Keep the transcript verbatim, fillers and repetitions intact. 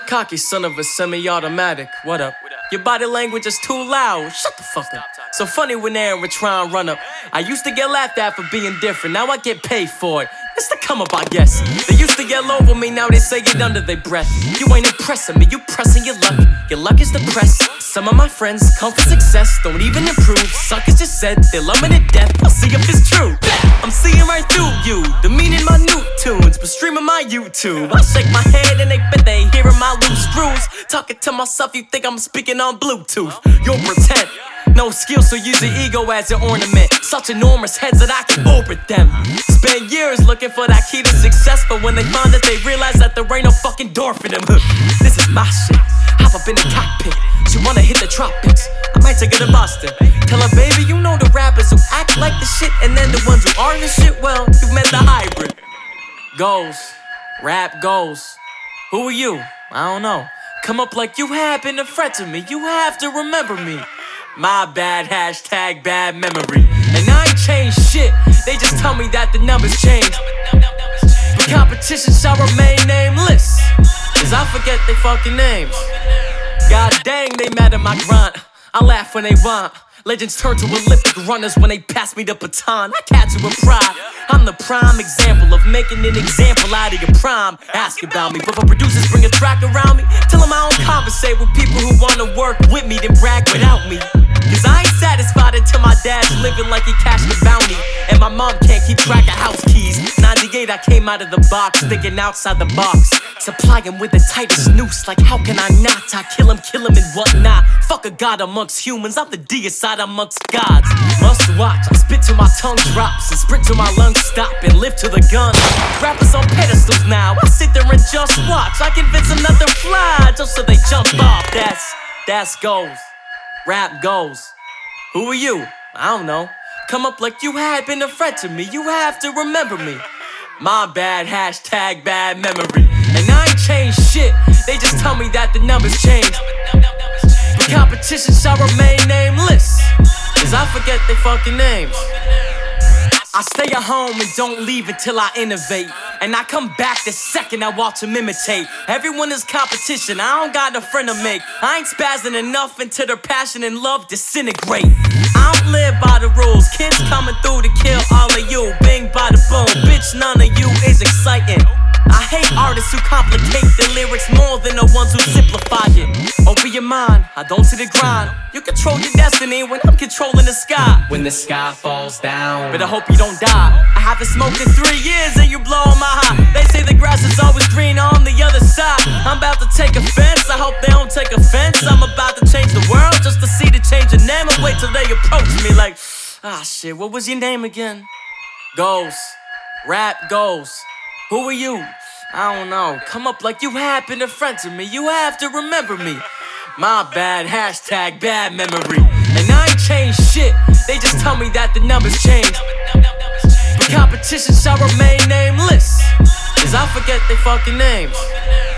Cocky son of a semi-automatic, what up? Your body language is too loud, shut the fuck up. So funny when Aaron would try and run up. I used to get laughed at for being different, now I get paid for it. It's the come up, I guess. They used to yell over me, now they say it under their breath. You ain't impressing me, you pressing your luck. Your luck is depressed. Some of my friends come for success, don't even improve. Suckers just said they love me to death, I'll see if it's true. I'm seeing right through you, demeaning my new tunes, but streaming my YouTube. I shake my head and they bet they hearing my loose grooves. Talking to myself, you think I'm speaking on Bluetooth. You'll pretend. No skill, so use your ego as an ornament. Such enormous heads that I can orbit them. Spend years looking for that key to success, but when they find it, they realize that there ain't no fucking door for them. This is my shit. Hop up in the cockpit. She wanna hit the tropics. I might take her to Boston. Tell her, baby, you know the rappers who act like the shit, and then the ones who are the shit. Well, you met the hybrid. Goals, rap goals. Who are you? I don't know. Come up like you have been a threat to me. You have to remember me. My bad, hashtag bad memory. And I ain't changed shit, they just tell me that the numbers change. But competition shall remain nameless, cause I forget they fucking names. God dang, they mad at my grind. I laugh when they want. Legends turn to elliptic runners when they pass me the baton. I catch it with pride. I'm the prime example of making an example out of your prime. Ask about me, but for producers bring a track around me. Tell them I don't conversate with people who wanna work with me, then brag without me. Cause I ain't satisfied until my dad's living like he cashed the bounty, and my mom can't keep track of house keys. Ninety-eight, I came out of the box, thinking outside the box. Supply him with the tightest noose, like how can I not? I kill him, kill him and whatnot. Fuck a god amongst humans, I'm the deicide amongst gods. Must watch, I spit till my tongue drops, and sprint till my lungs stop, and live to the gun. Rappers on pedestals now, I sit there and just watch. I convince them not to fly, just so they jump off. That's, that's goals. Rap goals. Who are you? I don't know. Come up like you had been a threat to me. You have to remember me. My bad, hashtag bad memory. And I ain't changed shit, they just tell me that the numbers change. But competition shall remain nameless, cause I forget they fucking names. I stay at home and don't leave until I innovate, and I come back the second I watch them imitate. Everyone is competition, I don't got a friend to make. I ain't spazzing enough until their passion and love disintegrate. I don't live by the rules, kids coming through to kill all of you. Bing by the boom, bitch, none of you is exciting. I hate artists who complicate the lyrics more than the ones who simplify it. Open your mind, I don't see the grind. You control your destiny when I'm controlling the sky. When the sky falls down, but I hope you don't die. I haven't smoked in three years and you blowing my high. They say the grass is always green on the other side. I'm about to take offense, I hope they don't take offense. I'm about to change the world just to see the change in name. And wait till they approach me like, ah shit, what was your name again? Goals, rap goals. Who are you? I don't know. Come up like you have been a friend to me. You have to remember me. My bad, hashtag bad memory. And I ain't changed shit, they just tell me that the numbers change. But competition shall remain nameless, cause I forget they fucking names.